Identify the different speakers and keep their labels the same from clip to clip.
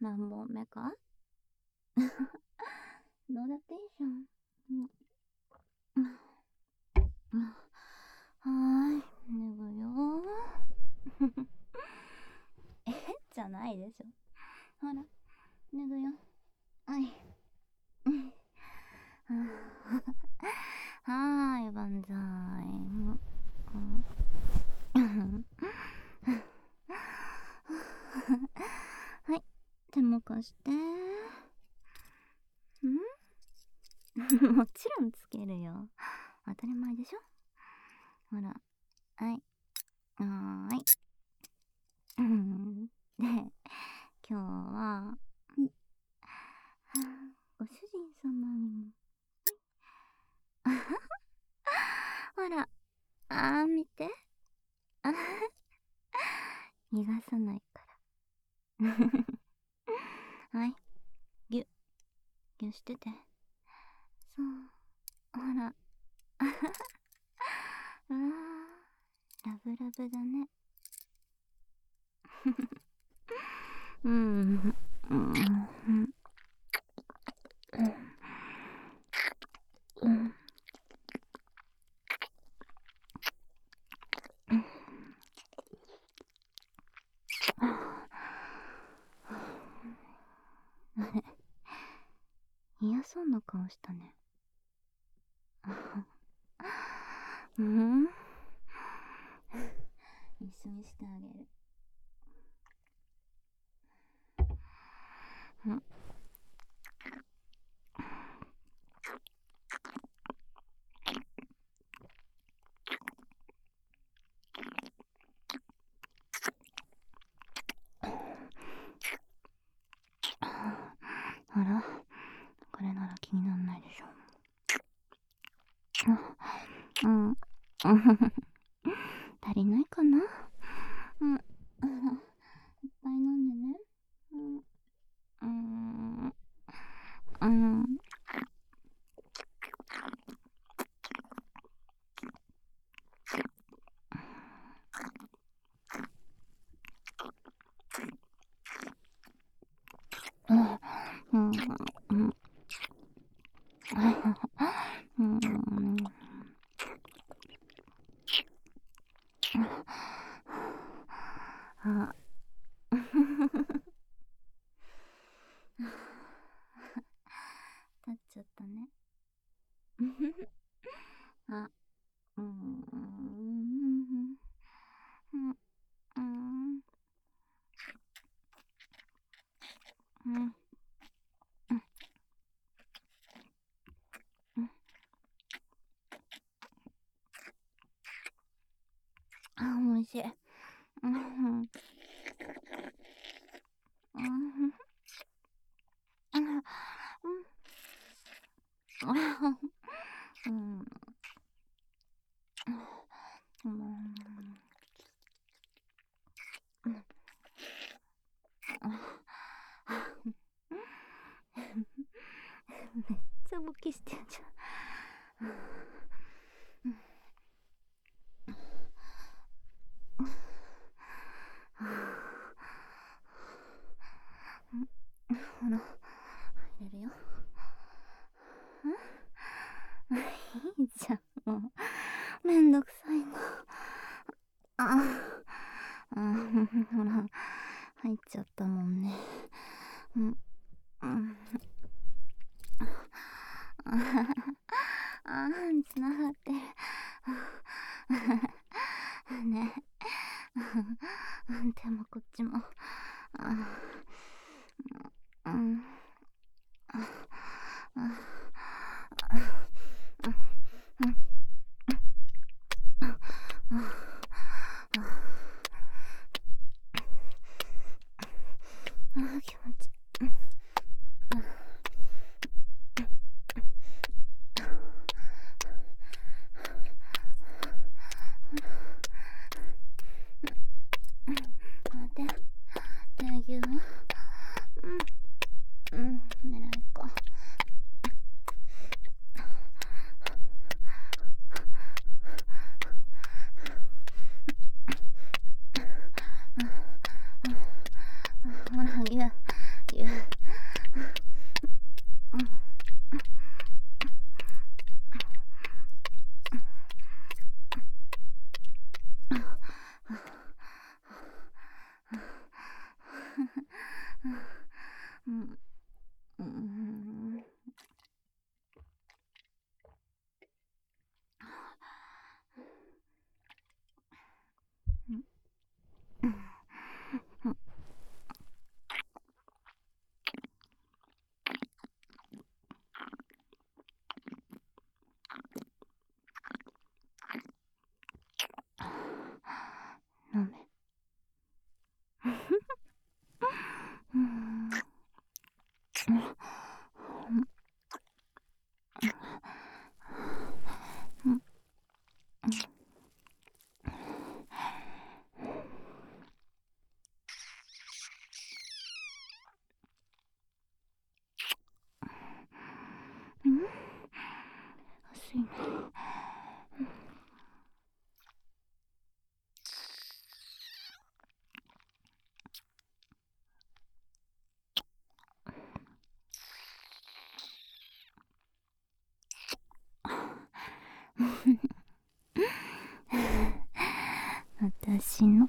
Speaker 1: 何本目かどうだっていいじゃん。はーい、脱ぐよじゃないでしょ。ほら、脱ぐよ。はい。はーい、万歳。はい、手も貸して。もちろんつけるよ。当たり前でしょ。ほら、はい。はーい。で、今日は、ご主人様にも。ほら、見て。逃がさないから。はい。ぎゅしてて。そう。ほら。ラブラブだね。嫌そうな顔したね。一緒にしてあげる。ほら、これなら気にならないでしょ。足りないかな。いっぱい飲んでね。立っちゃったね。おいしい。めっちゃボキしてんじゃん。ほら、入れるよ。いいじゃん、もう。めんどくさいな。ほら、入っちゃったもんね。つながってる。ね。でもこっちも。気持ちいい。ぎゅう。狙いか。ほら、ぎゅう。 ぎゅ。飲め。暑いね。私の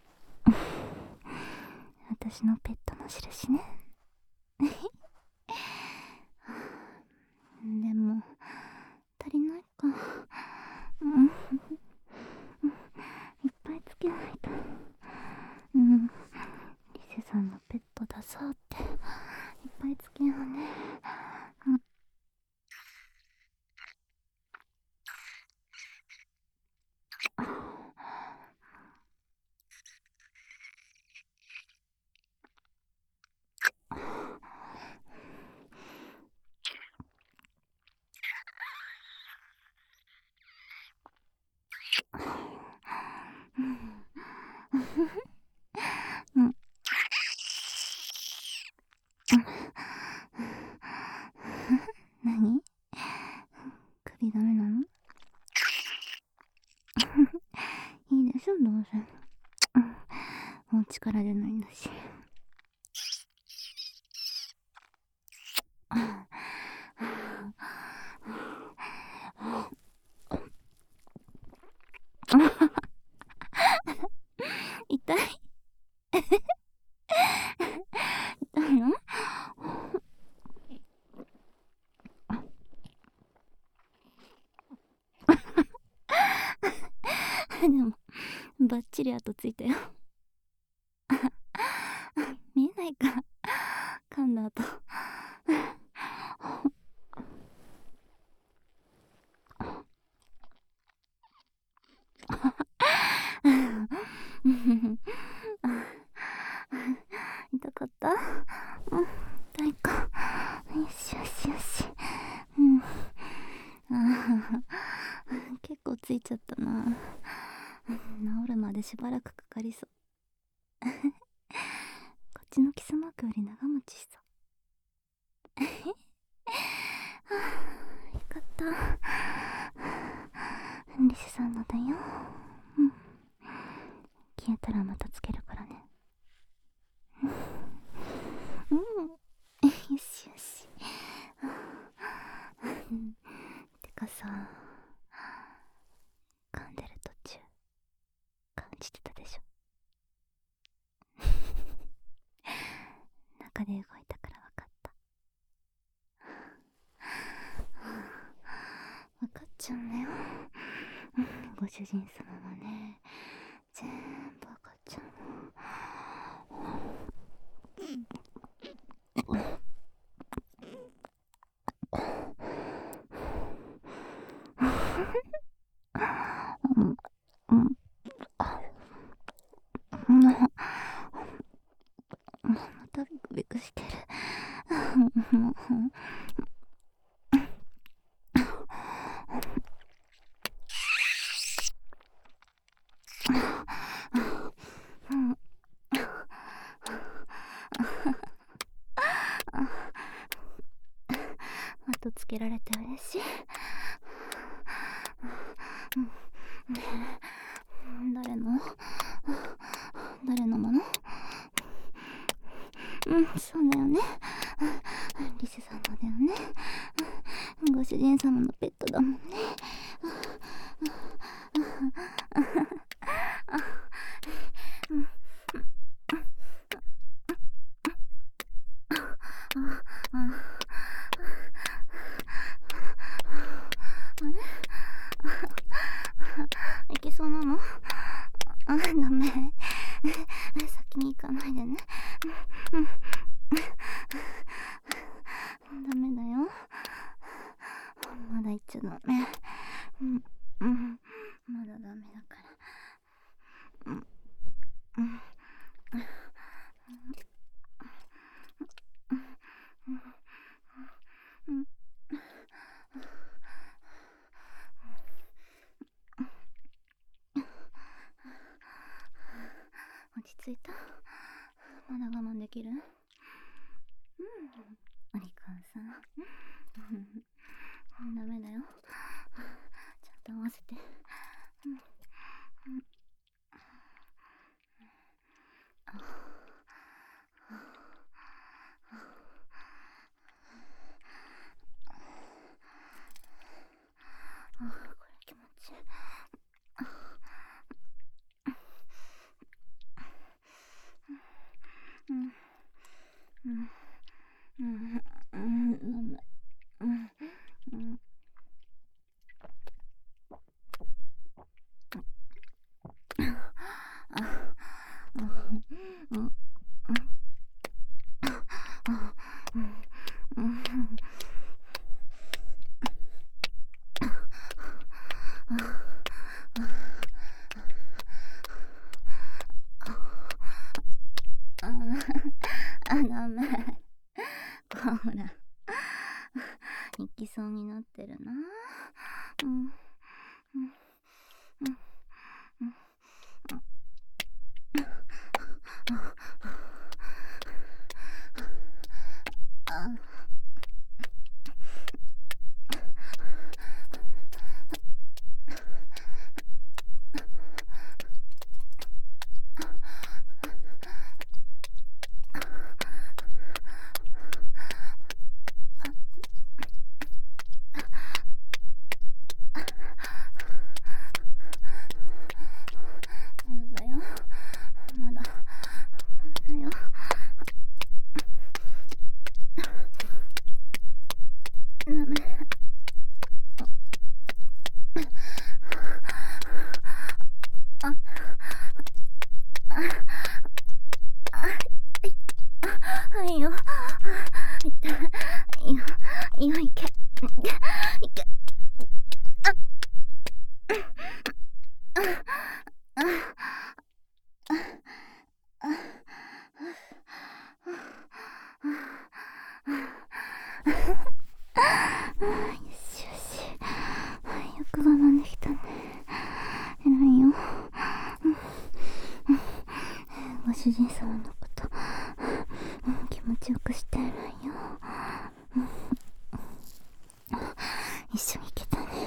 Speaker 1: 私のペットの印ね。でも足りないか。いっぱいつけないと。リセさんのペットだそうっていっぱいつけようね。何？首ダメなの？いいでしょ、どうせ。もう力出ないんだし。痛い。痛いの？でもバッチリ跡ついたよ。見えないか、噛んだ後。痛かった？痛いか。よしよしよし。結構ついちゃったな。治るまでしばらくかかりそう。こっちのキスマークより長持ちしそう。よかった。リセさんのだよ。消えたらまたつけるからね。よしよし。てかさ、噛んでる途中感じてたでしょ。中で動いたから分かった。分かっちゃうんだよ。ご主人様はね、全部分かっちゃうの。またビクビクしてる。後つけられて嬉しい。誰のもの？ そうだよね。リス様だよね。ご主人様のペットだもんね。いけそうなの？ダメ。先に行かないでね。ダメだよ。まだ行っちゃダメ。まだダメだから。落ち着いた？まだ我慢できる？お利口さん。ダメだよ。ちゃんと合わせて。これ気持ちいい。ダメ。ほら、行きそうになってるな。まだだよ。まだだよ。ダメ。はいよ。痛いよ。いよ、いけ。いけ。よしよし。よく我慢できたね。偉いよ。ご主人様のこと気持ちよくして偉いよ。一緒に行けたね。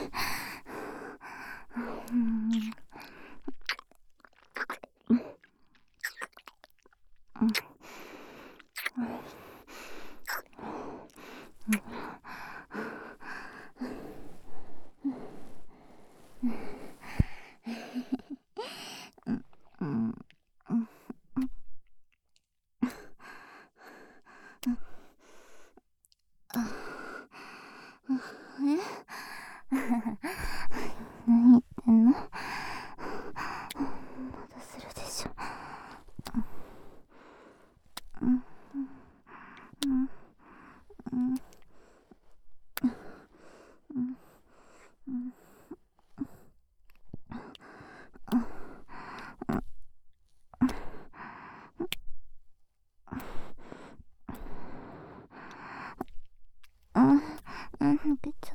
Speaker 1: 何言ってんの？まだするでしょ。受けち